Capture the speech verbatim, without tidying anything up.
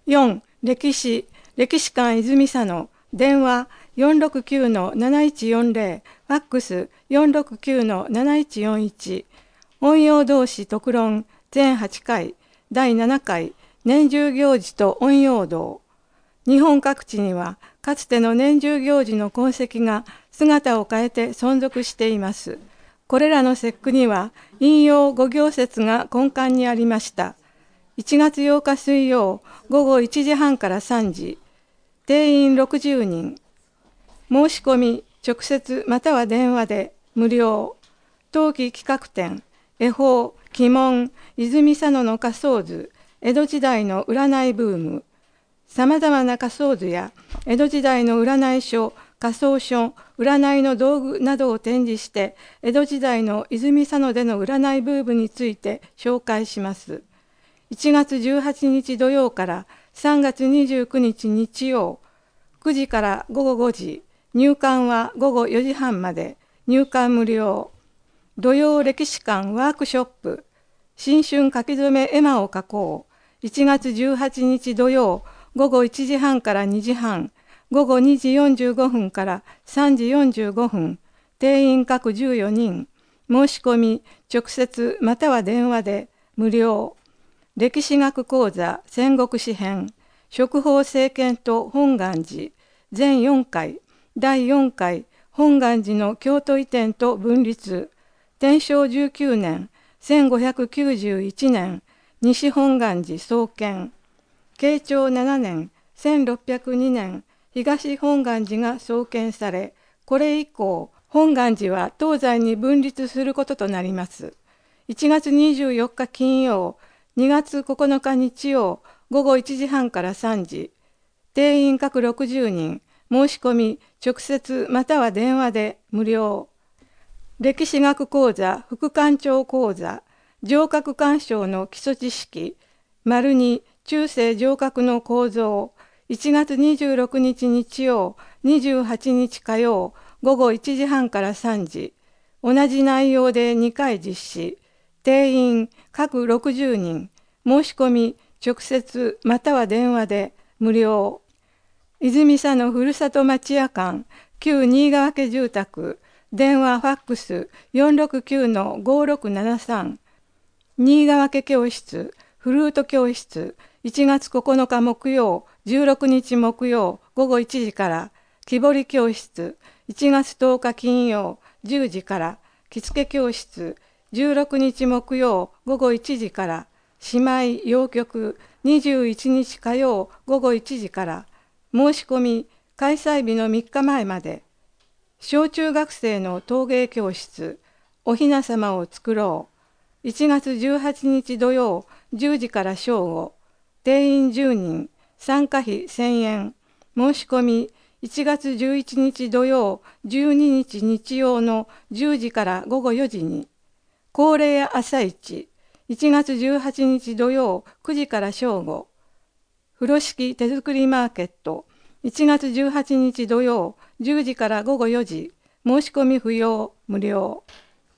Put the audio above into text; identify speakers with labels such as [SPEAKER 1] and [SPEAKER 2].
[SPEAKER 1] よん、歴史、歴史館泉佐野、電話 よんろくきゅうのなないちよんぜろ、ファックス よんろくきゅうのなないちよんいち、音陽同士特論全はちかい、だいななかい、年中行事と音陽道。日本各地には、かつての年中行事の痕跡が姿を変えて存続しています。これらの節句には、引用五行説が根幹にありました。いちがつようか水曜、ごごいちじはんからさんじ、定員ろくじゅうにん。申し込み、直接または電話で無料。冬季企画展、恵方、鬼門、泉佐野の仮想図、江戸時代の占いブーム。さまざまな仮想図や江戸時代の占い書、仮想書、占いの道具などを展示して、江戸時代の泉佐野での占いブームについて紹介します。いちがつじゅうはちにち土曜からさんがつにじゅうくにち日曜、くじからごごごじ、入館はごごよじはんまで、入館無料。土曜歴史館ワークショップ、新春書き初め絵馬を書こう。いちがつじゅうはちにち土曜、ごごいちじはんからにじはん、ごごにじよんじゅうごふんからさんじよんじゅうごふん、定員各じゅうよにん、申し込み、直接または電話で無料。歴史学講座戦国史編、職法政権と本願寺、全よんかい、だいよんかい、本願寺の京都移転と分立、天正じゅうきゅうねん、せんごひゃくきゅうじゅういちねん、西本願寺創建、慶長ななねん、せんろっぴゃくにねん、東本願寺が創建され、これ以降、本願寺は東西に分立することとなります。いちがつにじゅうよっか金曜、にがつここのか日曜、ごごいちじはんからさんじ、定員各ろくじゅうにん、申し込み、直接または電話で無料。歴史学講座副館長講座、城郭鑑賞の基礎知識、丸に中世城郭の構造、いちがつにじゅうろくにち日曜、にじゅうはちにち火曜、ごごいちじはんからさんじ、同じ内容でにかい実施、定員各ろくじゅうにん、申し込み、直接または電話で無料。泉佐野ふるさと町屋館、旧新川家住宅、電話ファックス よんろくきゅうのごろくななさん、新川家教室、フルート教室、いちがつここのか木曜、じゅうろくにち木曜、ごごいちじから、木彫り教室、いちがつとおか金曜、じゅうじから、着付け教室、じゅうろくにち木曜、ごごいちじから、姉妹洋曲、にじゅういちにち火曜、ごごいちじから、申し込み、開催日のみっかまえまで。小中学生の陶芸教室、おひなさまを作ろう。いちがつじゅうはちにち土曜、じゅうじから正午。定員じゅうにん、参加費せんえん。申し込み、いちがつじゅういちにち土曜、じゅうににち日曜のじゅうじからごごよじに。恒例朝市、いちがつじゅうはちにち土曜、くじから正午。風呂敷手作りマーケット、いちがつじゅうはちにち土曜、じゅうじからごごよじ、申し込み不要、無料。